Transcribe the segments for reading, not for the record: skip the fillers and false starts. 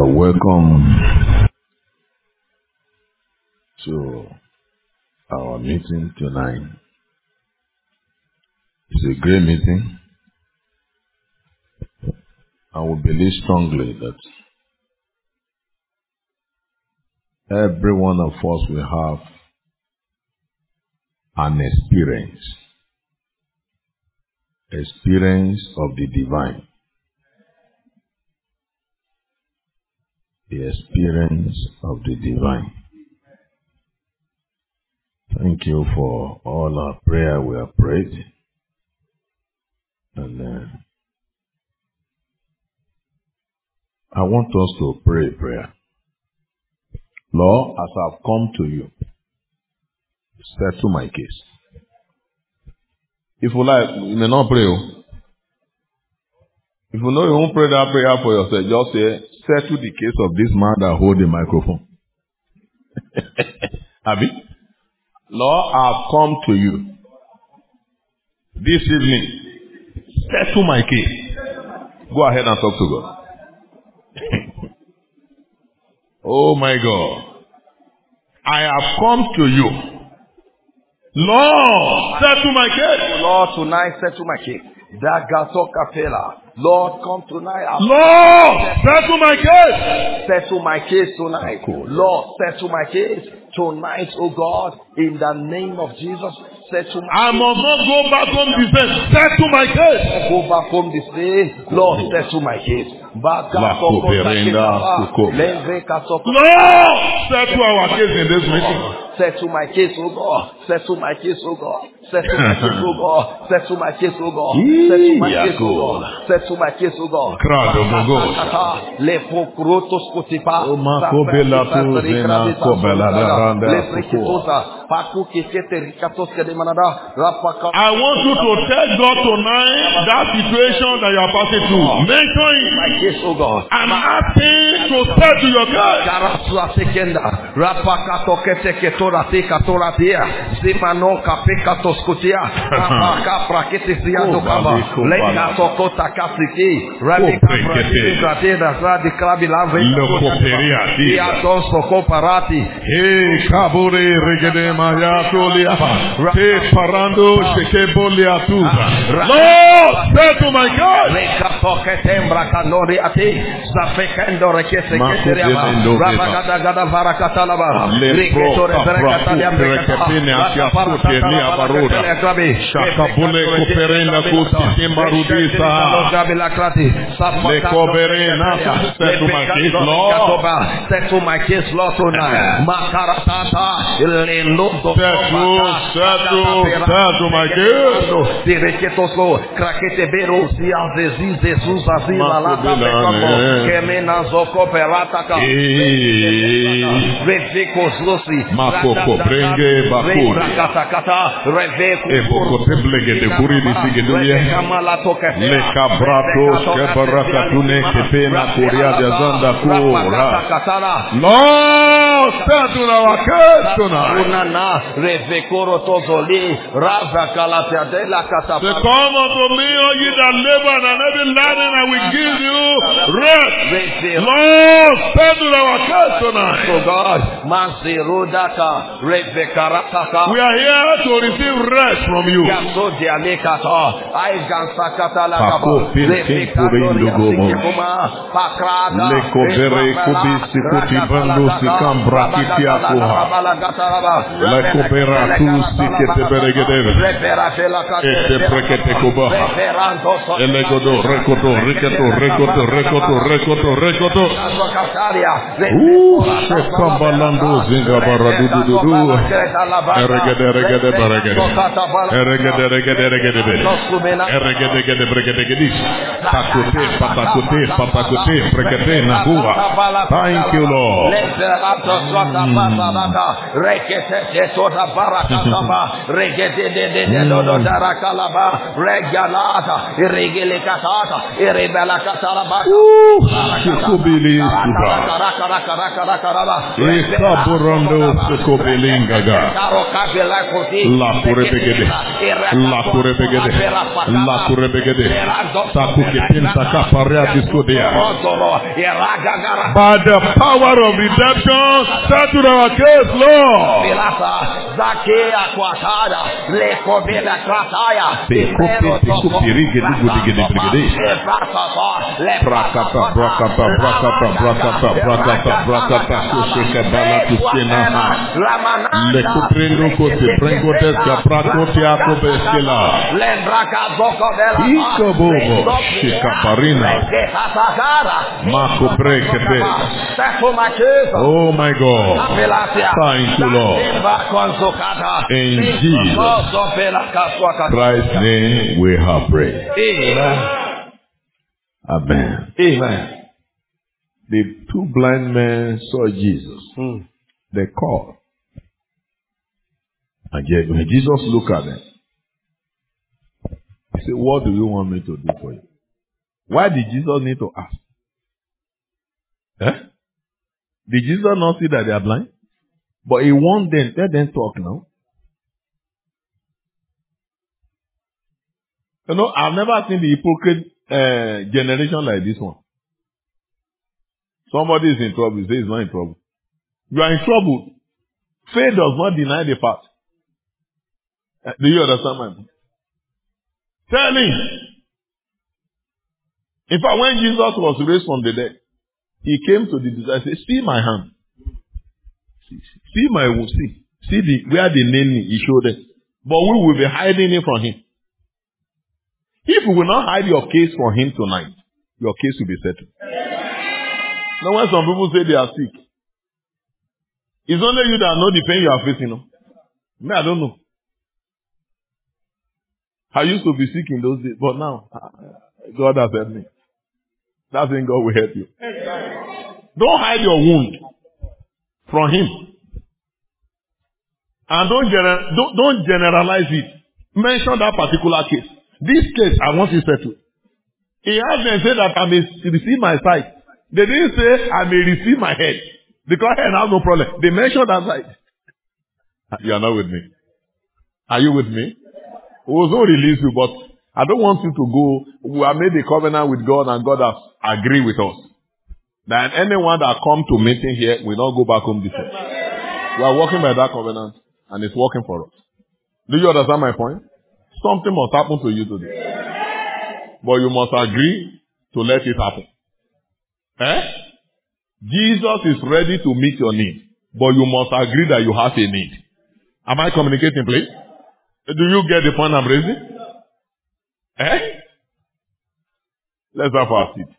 welcome to our meeting tonight. It's a great meeting. I will believe strongly that every one of us will have an experience of the divine. The experience of the divine. Thank you for all our prayer we have prayed. And I want us to pray a prayer. Lord, as I've come to you, settle my case. If you like, you may not pray. If you know you won't pray that prayer for yourself, just say, settle the case of this man that hold the microphone. Abi? Lord, I've come to you this evening. Settle my case. Go ahead and talk to God. Oh my God. I have come to you. Lord, settle my case. Lord, tonight settle my case. Dagato Capella. Lord, come tonight. Lord, settle my case. Settle my case tonight. Lord, settle my case tonight, oh God, in the name of Jesus. Settle my I must not go back home the same. Settle my case. Go back home the same. Lord, settle my case. Lord, settle our case in this meeting. Settle my case, oh God. Settle my case, oh God. Settle my case, oh God. Settle my case, oh God. Settle my case, oh God. Settle my case, oh God. I want you to tell God tonight that situation that you are passing through. Mention it. My case, oh God. I'm asking to settle your case. Zimano kapeka toskutia kapaka praketisia dokaba lenga tokota kasiki radika praketida zadi klabi lave lokoperia dia tonso koparati he kabure regede maya tolia te parando shekebolia tuza Lord settle my God leka toketembra kanori ati zafekendo rekese keteria rabagada gada varakata laba reketore varakata Rekepene akiasuteni abaruda Shakabule kuperena kusi marudisa Lekoberena settle my case Lord settle my case Lord tonight Makaratata settle my case Direketoso krakete bero ziazezi Jesus azila lata pekako kemena zoko perataka Revekos losi Makoko brenge bakuri Eboko temblege de kuri disigeduye Le cabratos kebarakatune kepena kuria de zanda kura Lord settle our case tonight Unana revekoro tozoli raza kalatea de la katapa Say come unto me all ye that labor and heavy laden I will give you rest Lord settle our case tonight Oh God Manzirodaka revekarata We are here to receive rest from you. Thank you, Lord. Sukubili Suba. Ekaburondo Sukubilingaga. La Kurebegede. La Kurebegede. La Kurebegede. Sakukipin Sakaparia Discodea. By the power of redemption, settle our case, Lord. Oh my God. Thank you, Lord. In Jesus Christ's name we have prayed. Amen. Amen. The two blind men saw Jesus. They called. And yet when Jesus looked at them, he said, what do you want me to do for you? Why did Jesus need to ask? Did Jesus not see that they are blind? But he warned them, let them talk now. You know, I've never seen the hypocrite generation like this one. Somebody is in trouble, you say he's not in trouble. You are in trouble. Faith does not deny the fact. Do you understand my point? Tell him. In fact, when Jesus was raised from the dead, he came to the disciples and said, see my hand. See my wound. See where the nail he showed them. But we will be hiding it from him. If we will not hide your case from him tonight, your case will be settled. Now when some people say they are sick, it's only you that know the pain you are facing. No? Me, I don't know. I used to be sick in those days, but now, God has helped me. That's when God will help you. Don't hide your wound from him. And don't generalize it. Mention that particular case. This case, I want you settled. He asked them, say that I may receive my sight. They didn't say, I may receive my head. Because head has no problem. They mentioned that sight. You are not with me. Are you with me? We will not release you, but I don't want you to go. We have made a covenant with God and God has agreed with us. That anyone that come to meeting here will not go back home this way. We are working by that covenant and it's working for us. Do you understand my point? Something must happen to you today. But you must agree to let it happen. Jesus is ready to meet your need. But you must agree that you have a need. Am I communicating, please? Do you get the point I'm raising? Let's have our seat.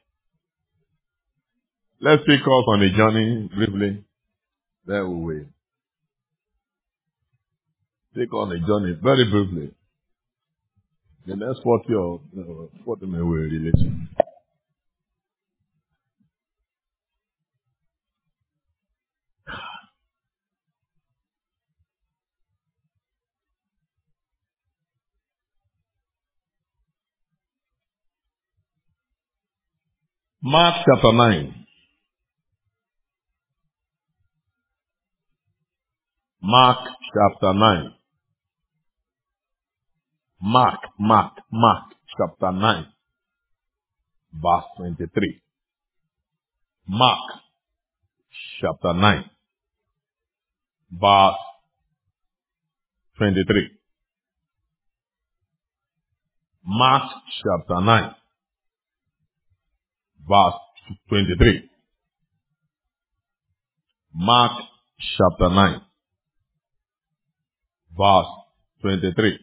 Let's take us on a journey briefly. There we will. Take on a journey very briefly. The next 40 minutes will relate. Mark chapter 9. Mark chapter 9. Mark chapter 9. Verse 23. Mark chapter 9. Verse 23. Mark chapter 9. Verse 23. Mark chapter 9. Verse 23.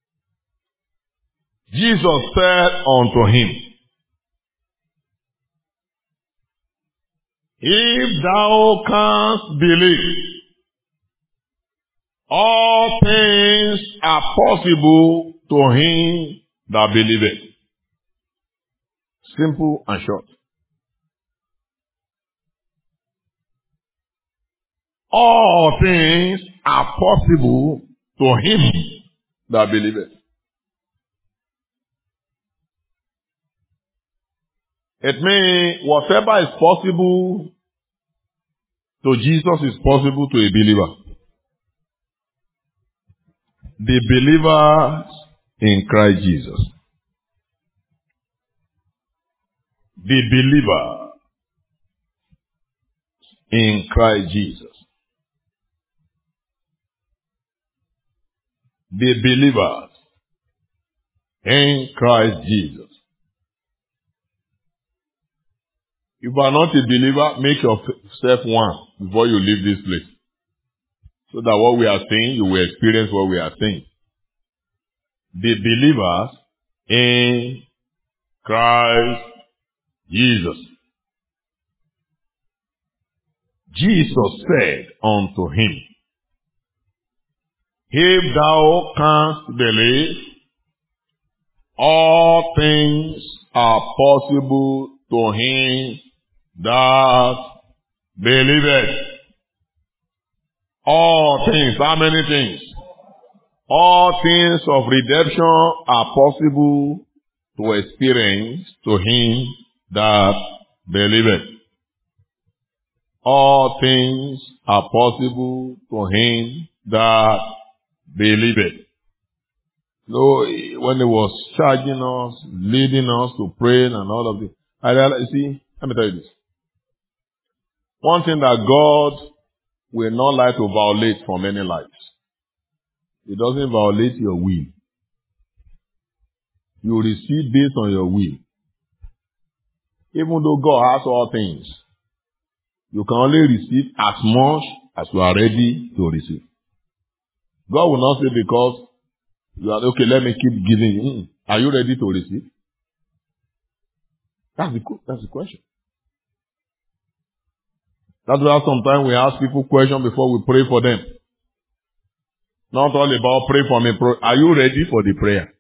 Jesus said unto him, if thou canst believe, all things are possible to him that believeth. Simple and short. All things are possible to him that believeth. It means whatever is possible to Jesus is possible to a believer. The believers in Christ Jesus. The believer in Christ Jesus. The believers in Christ Jesus. If you are not a believer, make yourself one before you leave this place. So that what we are saying, you will experience what we are saying. The believers in Christ Jesus. Jesus said unto him, if thou canst believe, all things are possible to him that believeth. All things, how many things? All things of redemption are possible to experience to him that believeth. All things are possible to him that believeth. So when he was charging us, leading us to pray and all of this, I realized, see, let me tell you this. One thing that God will not like to violate from any lives. It doesn't violate your will. You receive based on your will. Even though God has all things, you can only receive as much as you are ready to receive. God will not say because you are, okay, let me keep giving you. Are you ready to receive? That's the question. That's why sometimes we ask people questions before we pray for them. Not all about pray for me. Are you ready for the prayer?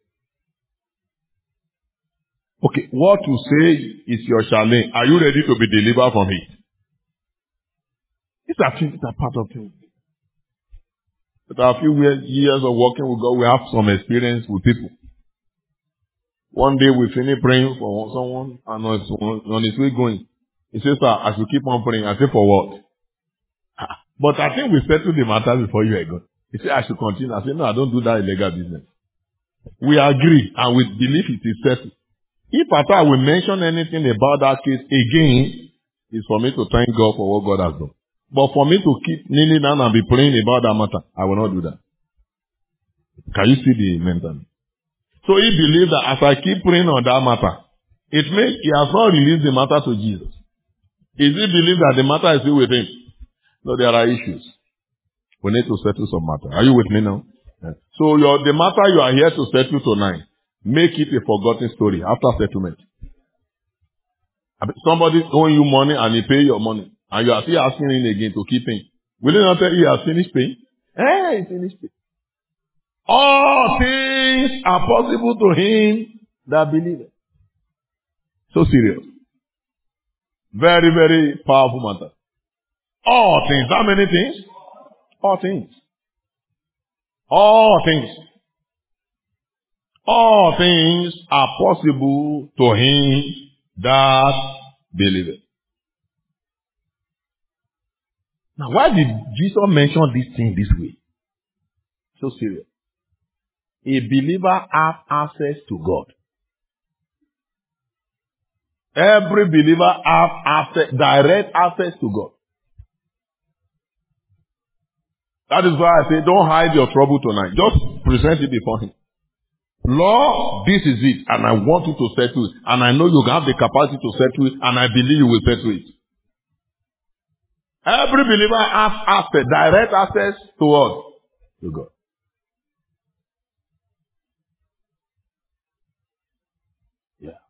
Okay, what you say is your challenge. Are you ready to be delivered from it? These are things that are part of things. But after a few years of working with God, we have some experience with people. One day we finish praying for someone and on his way going, he says, sir, I should keep on praying. I say, for what? But I think we settled the matter before you were gone. He said, I should continue. I said, no, I don't do that illegal business. We agree and we believe it is settled. If at all I will mention anything about that case again, it's for me to thank God for what God has done. But for me to keep kneeling down and be praying about that matter, I will not do that. Can you see the mentality? So he believes that as I keep praying on that matter, it means he has not released the matter to Jesus. Is he believe that the matter is still with him? No, there are issues. We need to settle some matter. Are you with me now? Yeah. So the matter you are here to settle tonight, make it a forgotten story after settlement. Somebody owing you money and he pay your money, and you are still asking him again to keep paying. Will he not tell you he has finished paying? Hey, he finished paying. All things are possible to him that believeth. So serious. Very, very powerful matter. All things. How many things? All things. All things. All things are possible to him that believeth. Now, why did Jesus mention this thing this way? So serious. A believer has access to God. Every believer has access, direct access to God. That is why I say, don't hide your trouble tonight. Just present it before him. Lord, this is it, and I want you to settle it. And I know you have the capacity to settle it, and I believe you will settle it. Every believer has access, direct access to what? To God. Yeah.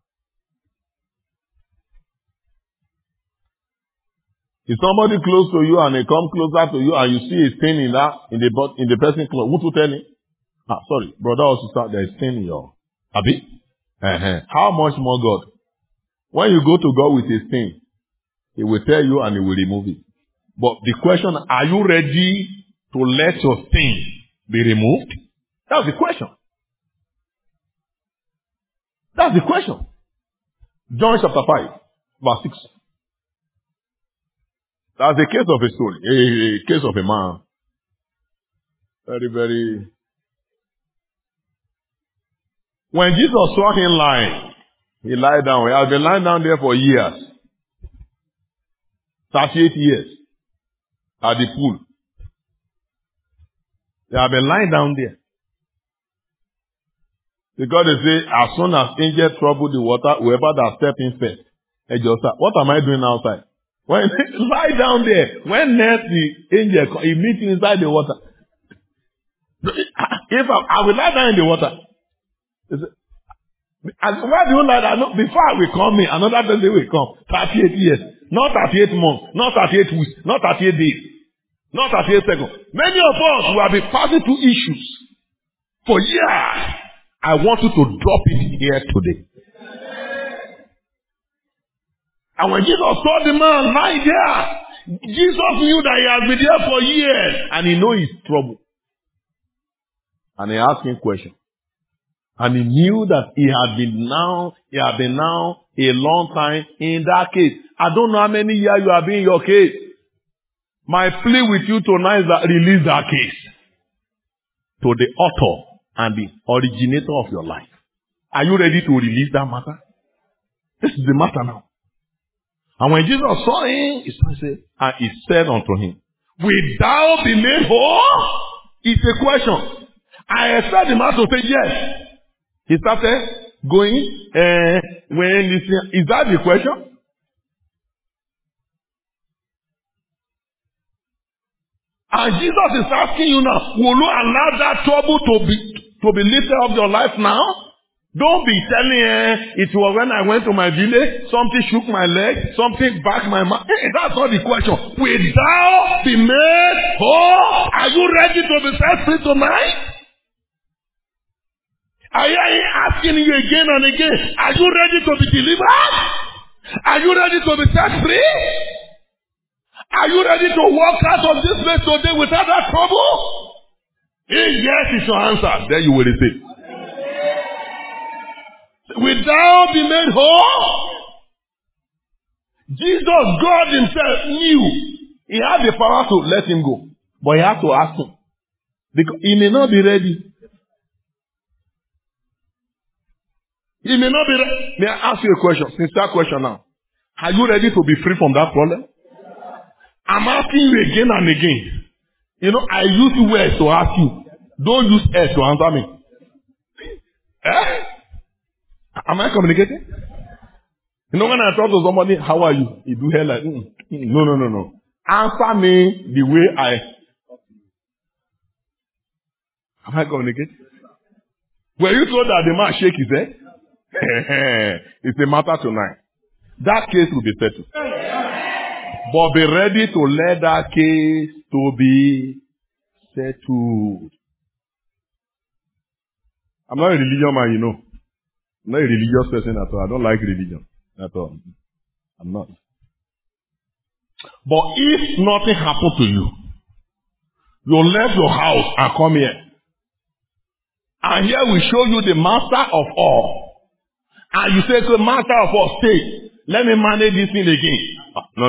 If somebody close to you and they come closer to you and you see a stain in the person's clothes, who to tell him? Sorry, brother or sister, there is stain in your habit. How much more God? When you go to God with a stain, he will tell you and he will remove it. But the question, are you ready to let your stain be removed? That's the question. That's the question. John chapter 5, verse 6. That's a case of a story, a case of a man. Very, very. When Jesus saw him lying, he lied down. He has been lying down there for years. 38 years. At the pool. They have been lying down there. Because they say, as soon as angel trouble the water, whoever that step in first. Hey, just what am I doing outside? When lie down there, when next the angel he meets inside the water. If I will lie down in the water. And why do you lie down? No, before I will come in, another person will come. 38 years. Not 38 months. Not 38 weeks. Not 38 days. Not 38 seconds. Many of us will have been passing through issues for years. I want you to drop it here today. And when Jesus saw the man lying there, Jesus knew that he had been there for years. And he knew his trouble. And he asked him questions. And he knew that he had been now a long time in that case. I don't know how many years you have been in your case. My plea with you tonight is that release that case to the author and the originator of your life. Are you ready to release that matter? This is the matter now. And when Jesus saw him, he said unto him, will thou be made whole? It's a question. I expect the man to say yes. He started going, when listening. Is that the question? And Jesus is asking you now, will you allow that trouble to be lifted off your life now? Don't be telling it was when I went to my village, something shook my leg, something backed my mouth. Hey, that's not the question. Will thou be made whole? Are you ready to be set free tonight? I am asking you again and again, are you ready to be delivered? Are you ready to be set free? Are you ready to walk out of this place today without that trouble? If yes is your answer, then you will receive. Will thou be made whole? Jesus, God himself knew he had the power to let him go. But he had to ask him. Because he may not be ready. He may not be ready. May I ask you a question? Sincere question now. Are you ready to be free from that problem? I'm asking you again and again. You know, I use words to ask you. Don't use words to answer me. Eh? Am I communicating? You know, when I talk to somebody, how are you? You do hair like, no. Answer me the way I... Am I communicating? Were you told that the man shake his head? It's a matter tonight. That case will be settled. But be ready to let that case to be settled. I'm not a religion man, you know. I'm not a religious person at all. I don't like religion at all. I'm not. But if nothing happened to you, you left your house and come here. And here we show you the master of all. And you say to the master of all, stay. Let me manage this thing again. No.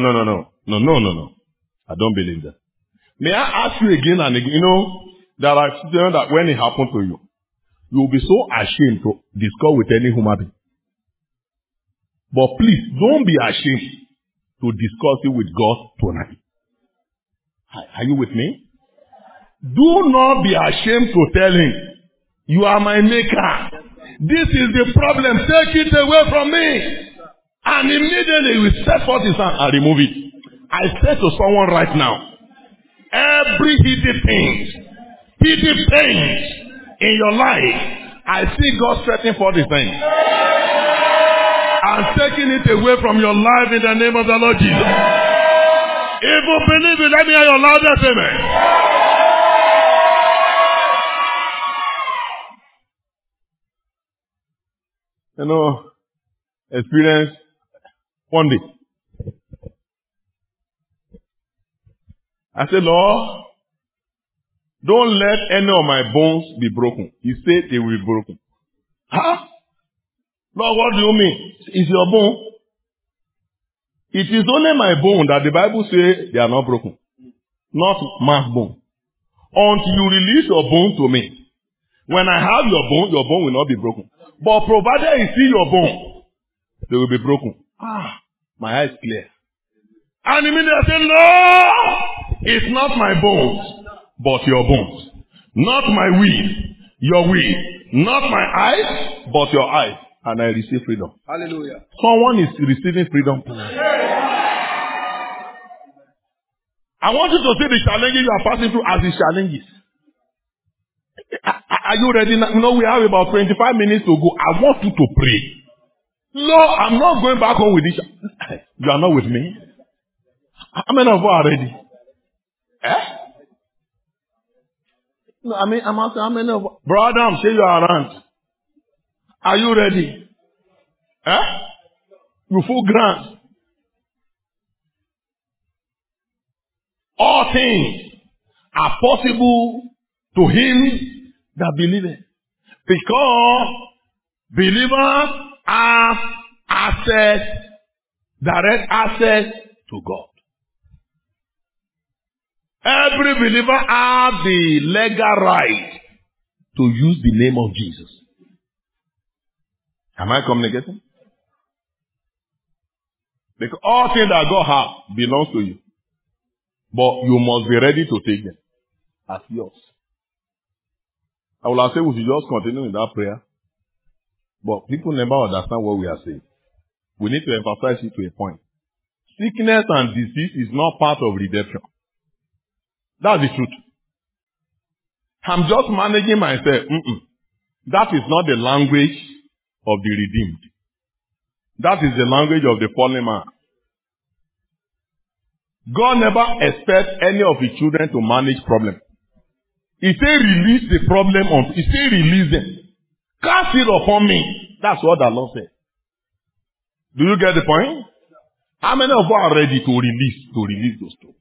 I don't believe that. May I ask you again and again, you know, there are situations that when it happened to you, you will be so ashamed to discuss with any human being. But please, don't be ashamed to discuss it with God tonight. Are you with me? Do not be ashamed to tell him, you are my maker. This is the problem. Take it away from me. And immediately we set forth his hand and remove it. I say to someone right now, every hidden pains in your life, I see God setting forth his hand and taking it away from your life in the name of the Lord Jesus. If you believe it, let me hear your loudest amen. You know, experience one day. I said, Lord, don't let any of my bones be broken. He said they will be broken. Huh? Lord, what do you mean? It's your bone. It is only my bone that the Bible says they are not broken. Not my bone. Until you release your bone to me. When I have your bone will not be broken. But provided you see your bone, they will be broken. My eyes clear. And immediately I say, no! It's not my bones, but your bones. Not my will, your will. Not my eyes, but your eyes. And I receive freedom. Hallelujah. Someone is receiving freedom tonight. I want you to see the challenges you are passing through as the challenges. Are you ready now? You know, we have about 25 minutes to go. I want you to pray. Lord, I'm not going back home with this. You are not with me. How many of you are ready? No, I'm asking how many of you. Brother, I'm saying you are around. Are you ready? You full grant. All things are possible to him that believeth. Because believers have access, direct access to God. Every believer has the legal right to use the name of Jesus. Am I communicating? Because all things that God has belongs to you. But you must be ready to take them as yours. I will have said we should just continue in that prayer. But people never understand what we are saying. We need to emphasize it to a point. Sickness and disease is not part of redemption. That's the truth. I'm just managing myself. That is not the language of the redeemed. That is the language of the fallen man. God never expects any of his children to manage problems. He say release the problem on. He say release them. Cast it upon me. That's what the Lord said. Do you get the point? How many of you are ready to release those two?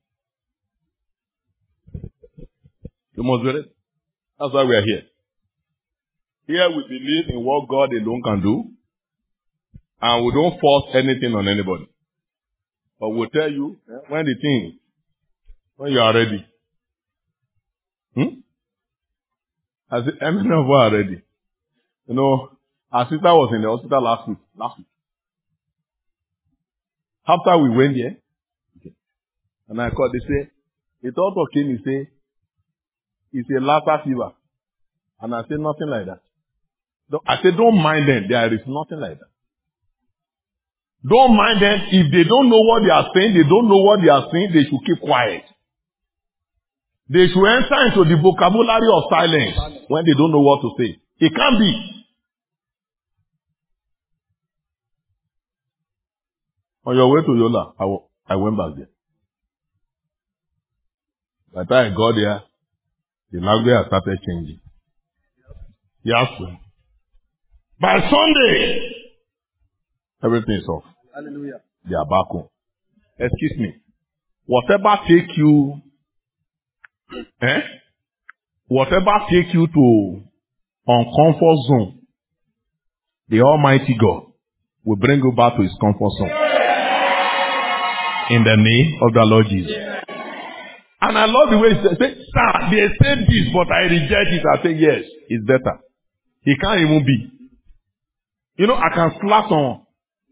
You must be ready. That's why we are here. Here we believe in what God alone can do. And we don't force anything on anybody. But we'll tell you when you are ready. How many of you are ready? You know, our sister was in the hospital last week. After we went there, and I called, they say, it also came, he say, it's a Lassa fever. And I said, nothing like that. I said, don't mind them. There is nothing like that. Don't mind them. If they don't know what they are saying, they should keep quiet. They should enter into the vocabulary of silence when they don't know what to say. It can't be. On your way to Yola, I went back there. By the time I got there, the language has started changing. Yes, sir. By Sunday, everything is off. Hallelujah. They are back home. Excuse me. Whatever take you to uncomfort zone, the Almighty God will bring you back to his comfort zone. In the name of the Lord Jesus. And I love the way he says, sir, they said this, but I reject it. I say, yes, it's better. He can't even be. You know, I can slap someone.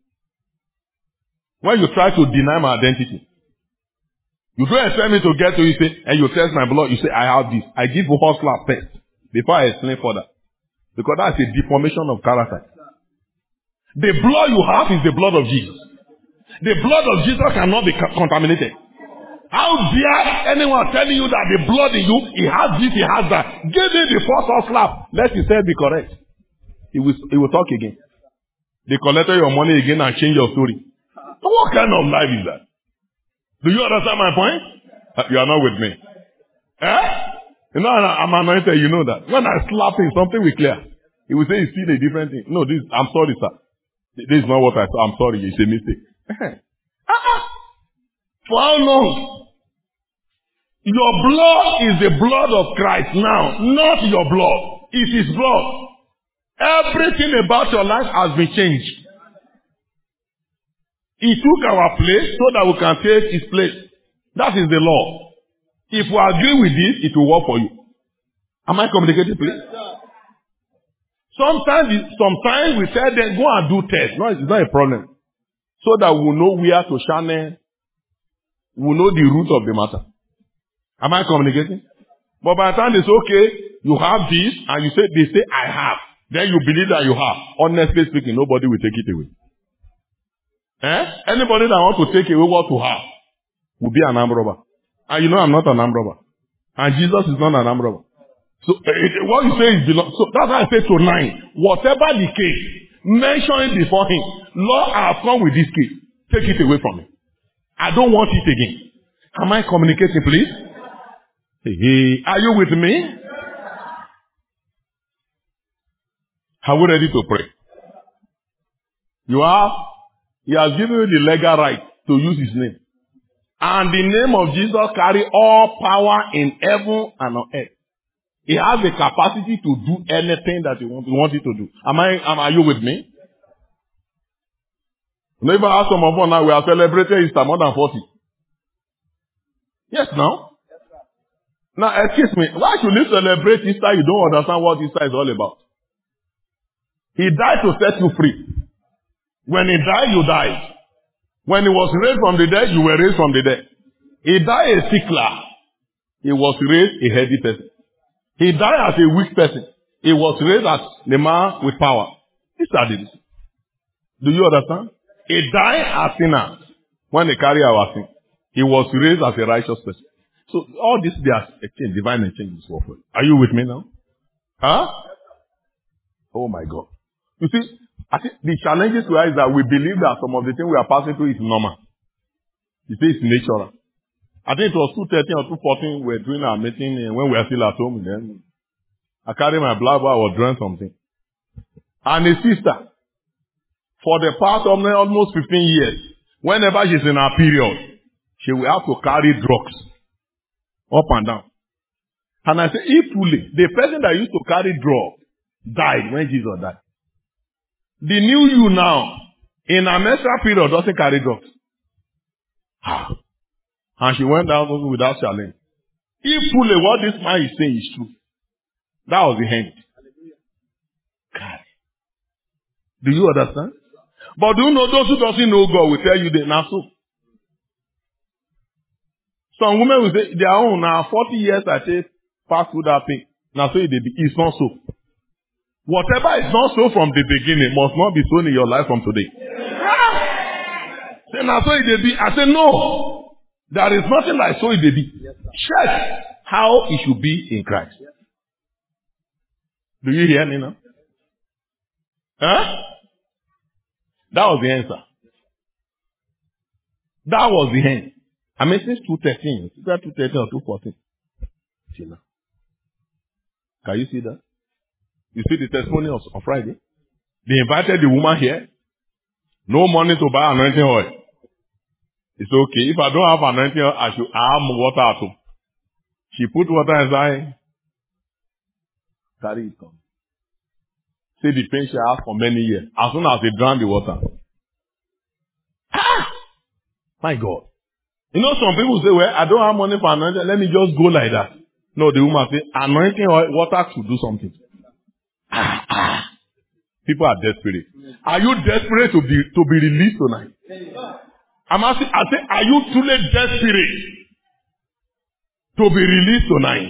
When you try to deny my identity, you don't expect me to get to you, say, and you test my blood, you say, I have this. I give you hot slap first, before I explain further. Because that's a deformation of character. The blood you have is the blood of Jesus. The blood of Jesus cannot be contaminated. How dare anyone telling you that the blood in you, he has this, he has that. Give him the first hot slap. Let his head be correct. He will talk again. They collected your money again and change your story. What kind of life is that? Do you understand my point? You are not with me. You know, I'm anointed, you know that. When I slap him, something will clear. He will say, you see the different thing. No, I'm sorry, sir. This is not what I saw. I'm sorry, it's a mistake. For how long? Your blood is the blood of Christ now, not your blood. It's his blood. Everything about your life has been changed. He took our place so that we can take his place. That is the law. If we agree with this, it will work for you. Am I communicating, please? Sometimes we tell them, go and do tests. No, it's not a problem. So that we know where to channel. We know the root of the matter. Am I communicating? But by the time they say, okay, you have this, and they say, I have. Then you believe that you have. Honestly speaking, nobody will take it away. Anybody that wants to take away what you have will be an armed robber. And you know I'm not an armed robber. And Jesus is not an armed robber. So what you say is belong. So that's why I say tonight, whatever the case, mention it before him. Lord, I have come with this case. Take it away from me. I don't want it again. Am I communicating, please? Hey, are you with me? Are we ready to pray? You are. He has given you the legal right to use his name. And the name of Jesus carry all power in heaven and on earth. He has the capacity to do anything that you want it to do. Are you with me? Never ask some of us now, we are celebrating Easter more than 40. Yes, now? Now, excuse me, why should you celebrate Easter? You don't understand what Easter is all about. He died to set you free. When he died, you died. When he was raised from the dead, you were raised from the dead. He died a sickler. He was raised a healthy person. He died as a weak person. He was raised as the man with power. These are the reasons. Do you understand? He died as sinners when they carry our sin. He was raised as a righteous person. So all this, they are exchange, divine exchange is working. Are you with me now? Huh? Oh my God. You see, I think the challenges we have is that we believe that some of the things we are passing through is normal. You see, it's natural. I think it was 2:13 or 2:14 we were doing our meeting when we were still at home. Then I carried my Bible, I was drawing something. And a sister, for the past almost 15 years, whenever she's in her period, she will have to carry drugs up and down. And I said, if truly, the person that used to carry drugs died when Jesus died. The new you now, in a menstrual period, doesn't carry drugs. And she went down without challenge. If truly what this man is saying is true, that was the end. God. Do you understand? But do you know those who doesn't know God will tell you that now so. Some women will say, their own, now 40 years I take pass through that thing. Now so it's not so. Whatever is not so from the beginning must not be so in your life from today. Say, now so it be. I say, no. There is nothing like so it be. Check how it should be in Christ. Do you hear me now? Huh? That was the answer. That was the end. I mean, since 2:13, 2:13 or 2:14. Can you see that? You see the testimony on Friday? They invited the woman here. No money to buy anointing oil. It's okay. If I don't have anointing oil, I should have water at home. She put water inside. Carry it come. See the pain she has for many years. As soon as they drown the water. Ah! My God. You know, some people say, well, I don't have money for anointing. Let me just go like that. No, the woman say, anointing oil, water should do something. People are desperate. Are you desperate to be released tonight? I'm asking, I say, are you truly desperate to be released tonight?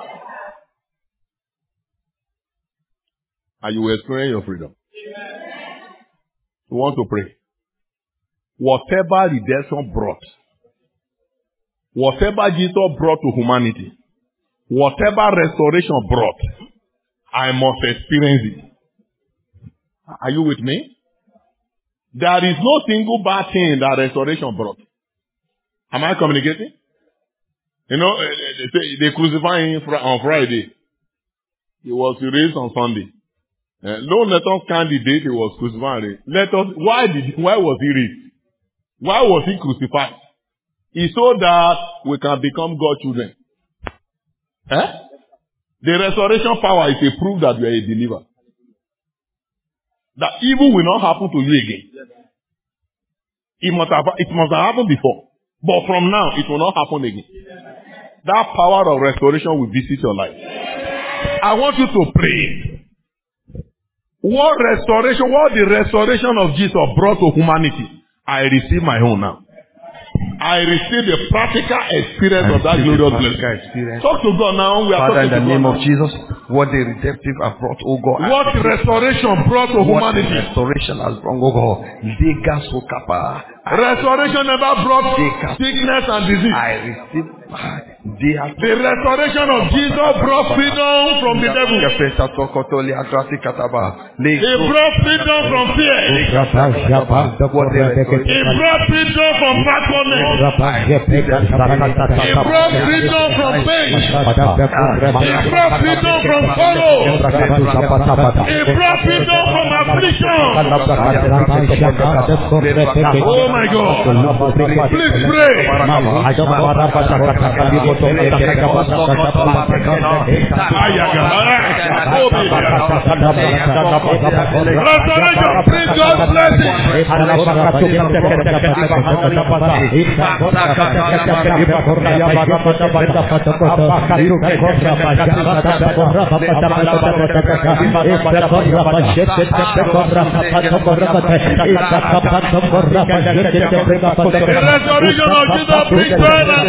Are you experiencing your freedom? You want to pray? Whatever redemption brought, whatever Jesus brought to humanity, whatever restoration brought, I must experience it. Are you with me? There is no single bad thing that restoration brought. Am I communicating? You know, they crucified him on Friday. He was raised on Sunday. No, let us count the date he was crucified. Why was he raised? Why was he crucified? It's so that we can become God's children. The restoration power is a proof that you are a believer. that evil will not happen to you again. It must have happened before. But from now, it will not happen again. That power of restoration will visit your life. I want you to pray. What the restoration of Jesus brought to humanity, I receive my own now. I receive the practical experience of that glorious blessing. Talk to God now. We are Father, in talking the to name God of Jesus, what the redemptive have brought, oh God. What restoration brought to humanity. Restoration has brought, oh God. Restoration never brought sickness and disease. I receive the restoration of Jesus brought freedom from the devil. It brought freedom from fear. It brought freedom from backwardness. It brought freedom from pain. It brought freedom from sorrow. It brought freedom from affliction. Oh my God. Please pray. Restoration, bring God's blessing. Restoration of Jesus, bring joy and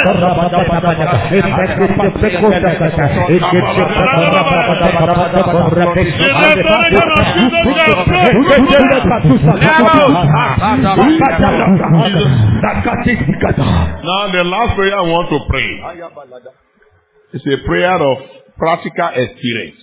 Now the last prayer I want to pray is a prayer of practical experience.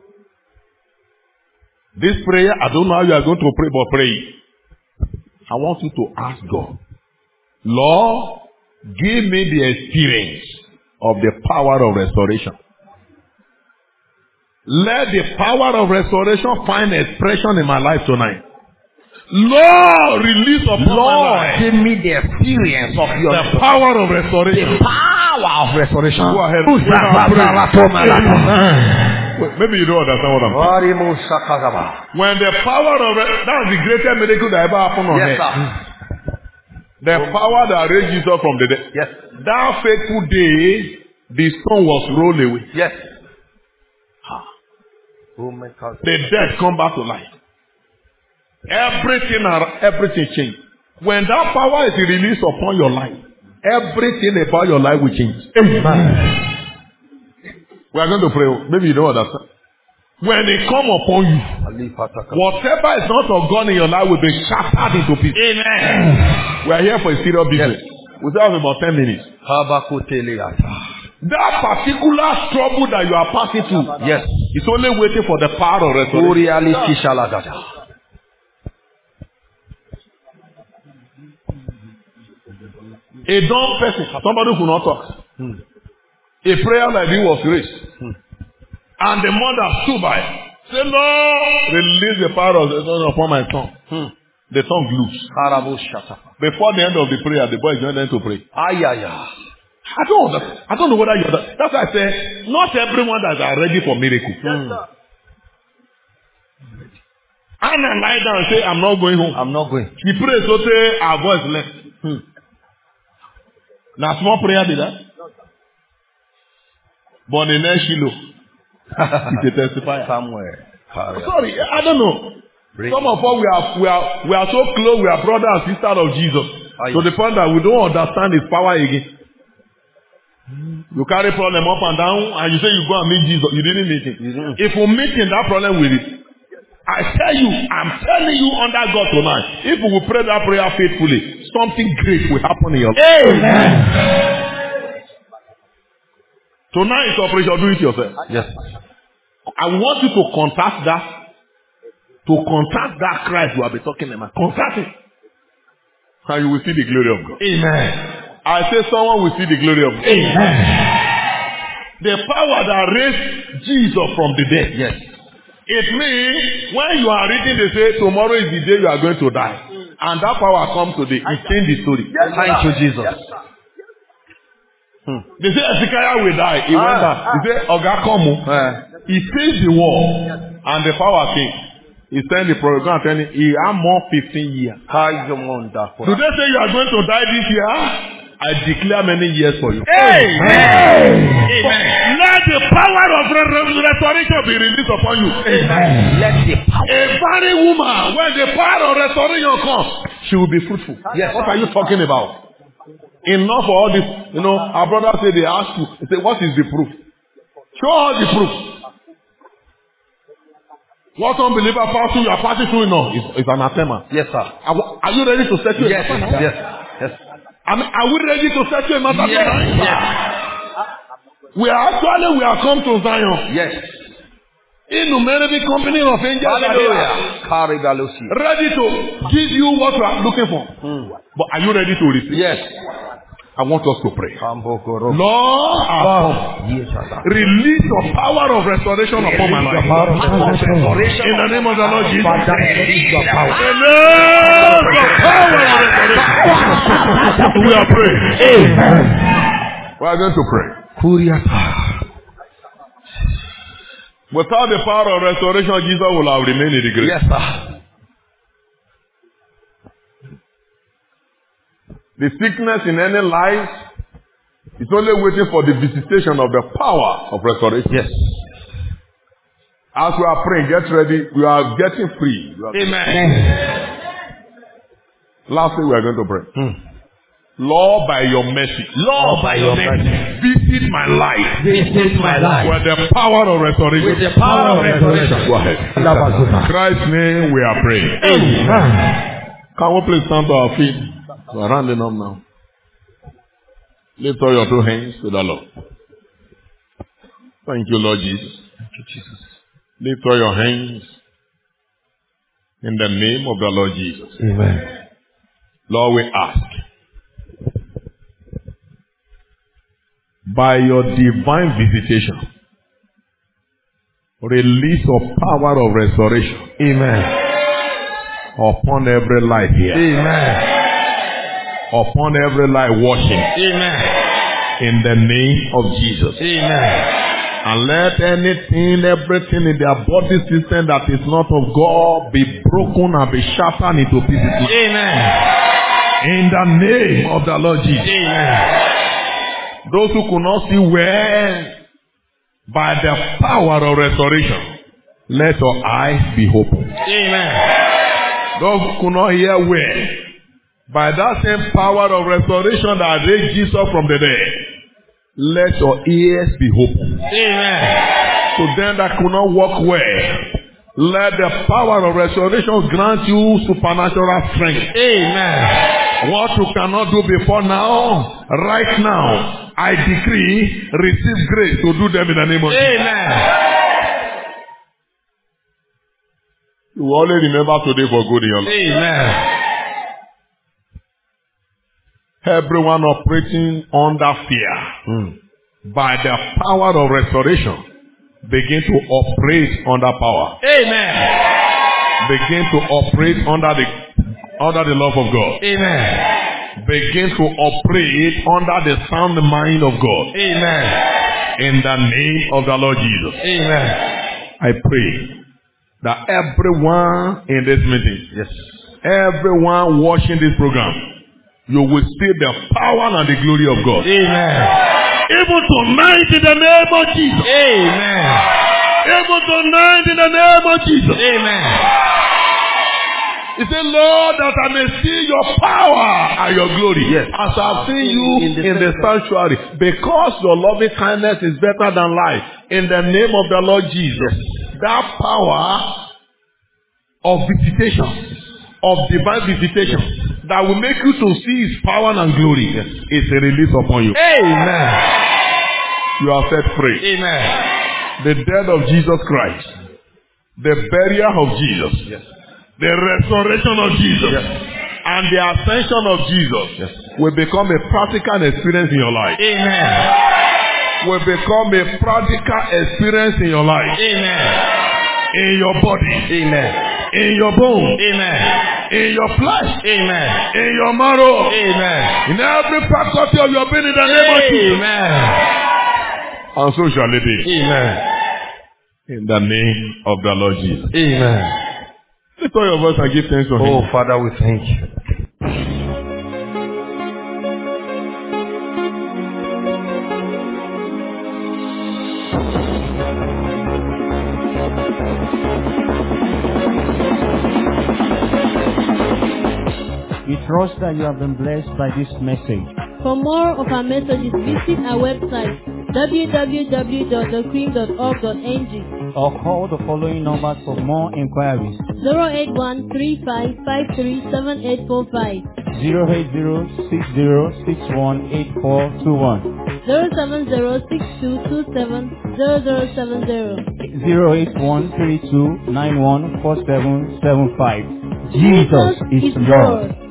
This prayer, I don't know how you are going to pray, but pray. I want you to ask God, Lord, give me the experience of the power of restoration. Let the power of restoration find expression in my life tonight. Lord, release upon my life. Give me the experience of your the power of restoration. The power of restoration. Go ahead. Maybe you don't understand what I'm saying. When the power of that's the greatest miracle that ever happened on earth. The power that raised Jesus from the dead. Yes. That fateful day, the stone was rolled away. Yes. The dead come back to life. Everything changed. When that power is released upon your life, everything about your life will change. Amen. We are going to pray. Maybe you don't understand. When they come upon you, whatever is not of God in your life will be shattered into pieces. Amen. We are here for a serious business. Yes. We still have about 10 minutes. That particular trouble that you are passing through, yes, it's only waiting for the power of restoration. A dumb person, somebody who not talk. A prayer like this was raised. And the mother stood by. Say, Lord, release the power of the Son upon my son. The tongue loose. Before the end of the prayer, the boy is going to pray. I don't know whether you're that. That's why I say, not everyone that are ready for miracle. Anna lie down and say, I'm not going home. I'm not going. She prays, so say, our voice left. Now, small prayer did that. But the next Shiloh, it's a testifier. Somewhere. Sorry, I don't know. Some of us, we are so close, we are brother and sister of Jesus. To the point that we don't understand his power again. You carry problem up and down, and you say you go and meet Jesus. You didn't meet him. If you meet him, that problem will be. I tell you, I'm telling you under God tonight, if we will pray that prayer faithfully, something great will happen in your life. Amen. Tonight is operation, do it yourself. Yes. I want you to contact that Christ you have been talking about. Contact him. And you will see the glory of God. Amen. I say someone will see the glory of God. Amen. The power that raised Jesus from the dead. Yes. It means when you are reading, they say tomorrow is the day you are going to die. And that power comes today. It changed the story. Yes, thank you, Jesus. Yes, they say Ezekiel will die. He went down. They say Oga Komu. He faced the wall. And the power came. He sent the prophet, go and tell him, he had more 15 years. Do they say you are going to die this year? I declare many years for you. Amen. Let the power of restoration be released upon you. Amen. Let the power. A barren woman, when the power of restoration comes, she will be fruitful. Yes. What are you talking about? Enough for all this. You know, our brother said they asked you, they say, what is the proof? Show us the proof. What unbeliever pass through, you are passing through now is anathema. Yes, sir. Are you ready to set you? Yes. Yes. Yes. Are we ready to set you in matter? Yes. We are come to Zion. Yes. Innumerable company of angels are here. Ready to give you what you are looking for. But are you ready to receive? Yes. I want us to pray. Lord, release the power of restoration upon my life. In the name of the Lord Jesus. Release the power of restoration. We are praying. Amen. We are going to pray. Without the power of restoration, Jesus will have remained in the grave. Yes, sir. The sickness in any life is only waiting for the visitation of the power of restoration. Yes. As we are praying, get ready. We are getting free. Amen. Lastly, we are going to pray. Lord, by your mercy. Lord, by your mercy. Visit my life. Visit my life. With the power of restoration. With the power of restoration. Go ahead. In Christ's name we are praying. Amen. Can we please stand to our feet? We are rounding up now. Lift all your two hands to the Lord. Thank you, Lord Jesus. Thank you, Jesus. Lift all your hands in the name of the Lord Jesus. Amen. Lord, we ask, by your divine visitation, release of power of restoration. Amen. Upon every life here. Amen. Upon every life watching. Amen. In the name of Jesus. Amen. And let everything in their body system that is not of God be broken and be shattered into pieces. Amen. In the name of the Lord Jesus. Amen. Those who could not see well, by the power of restoration, let your eyes be opened. Amen. Those who could not hear well, by that same power of restoration that raised Jesus from the dead, let your ears be opened. Amen. To them that could not walk well, let the power of restoration grant you supernatural strength. Amen. What you cannot do before now, right now, I decree, receive grace to do them in the name of Jesus. Amen. You will only remember today for good in your life. Amen. Everyone operating under fear, by the power of restoration, begin to operate under power. Amen. Begin to operate under the love of God. Amen. Begin to operate under the sound mind of God. Amen. In the name of the Lord Jesus. Amen. I pray that everyone in this meeting, yes, everyone watching this program, you will see the power and the glory of God. Amen. Even tonight in the name of Jesus. Amen. Even tonight in the name of Jesus. Amen. He said, Lord, that I may see your power and your glory. Yes. As I've seen you in the sanctuary. Because your loving kindness is better than life. In the name of the Lord Jesus. Yes. That power of visitation, of divine visitation, that will make you to see his power and glory, yes, is a release upon you. Amen. You are set free. Amen. The death of Jesus Christ, the burial of Jesus, yes, the resurrection of Jesus, yes, and the ascension of Jesus, yes, will become a practical experience in your life. Amen. Will become a practical experience in your life. Amen. In your body. Amen. In your bone. Amen. In your flesh. Amen. In your marrow. Amen. In every faculty of your being, in the name of Jesus. Amen. And so shall it be. Amen. In the name of the Lord Jesus. Amen. Lift all your voice and give thanks to Him. Oh, Father, we thank you. We trust that you have been blessed by this message. For more of our messages, visit our website www.thequeen.org.ng or call the following numbers for more inquiries. 081-3553-7845 08060618421 070-6227-0070 08132914775. Jesus is Lord.